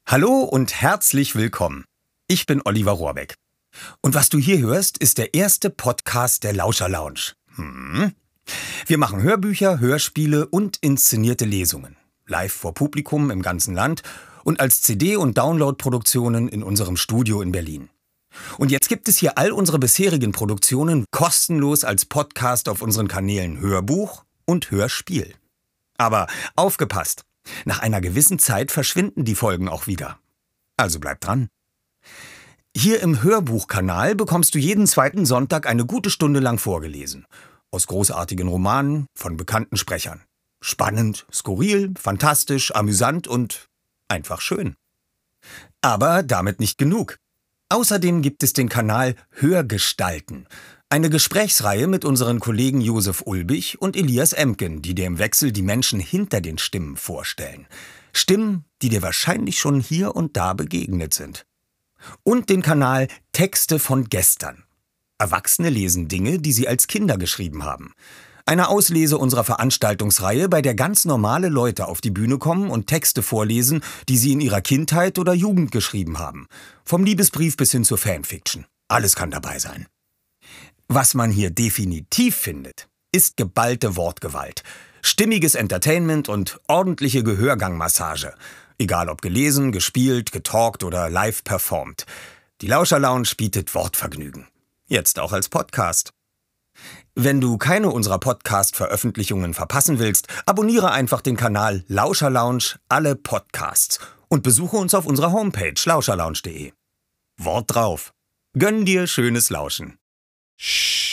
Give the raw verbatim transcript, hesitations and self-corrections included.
Hallo und herzlich willkommen. Ich bin Oliver Rohrbeck. Und was du hier hörst, ist der erste Podcast der Lauscher Lounge. Hm. Wir machen Hörbücher, Hörspiele und inszenierte Lesungen. Live vor Publikum im ganzen Land und als C D- und Download-Produktionen in unserem Studio in Berlin. Und jetzt gibt es hier all unsere bisherigen Produktionen kostenlos als Podcast auf unseren Kanälen Hörbuch und Hörspiel. Aber aufgepasst! Nach einer gewissen Zeit verschwinden die Folgen auch wieder. Also bleib dran. Hier im Hörbuchkanal bekommst du jeden zweiten Sonntag eine gute Stunde lang vorgelesen. Aus großartigen Romanen von bekannten Sprechern. Spannend, skurril, fantastisch, amüsant und einfach schön. Aber damit nicht genug. Außerdem gibt es den Kanal Hörgestalten. Eine Gesprächsreihe mit unseren Kollegen Josef Ulbich und Elias Emken, die dir im Wechsel die Menschen hinter den Stimmen vorstellen. Stimmen, die dir wahrscheinlich schon hier und da begegnet sind. Und den Kanal Texte von gestern. Erwachsene lesen Dinge, die sie als Kinder geschrieben haben. Eine Auslese unserer Veranstaltungsreihe, bei der ganz normale Leute auf die Bühne kommen und Texte vorlesen, die sie in ihrer Kindheit oder Jugend geschrieben haben. Vom Liebesbrief bis hin zur Fanfiction. Alles kann dabei sein. Was man hier definitiv findet, ist geballte Wortgewalt, stimmiges Entertainment und ordentliche Gehörgangmassage. Egal ob gelesen, gespielt, getalkt oder live performt. Die Lauscher Lounge bietet Wortvergnügen. Jetzt auch als Podcast. Wenn du keine unserer Podcast-Veröffentlichungen verpassen willst, abonniere einfach den Kanal Lauscher Lounge alle Podcasts und besuche uns auf unserer Homepage lauscherlounge punkt de. Wort drauf. Gönn dir schönes Lauschen. Shh.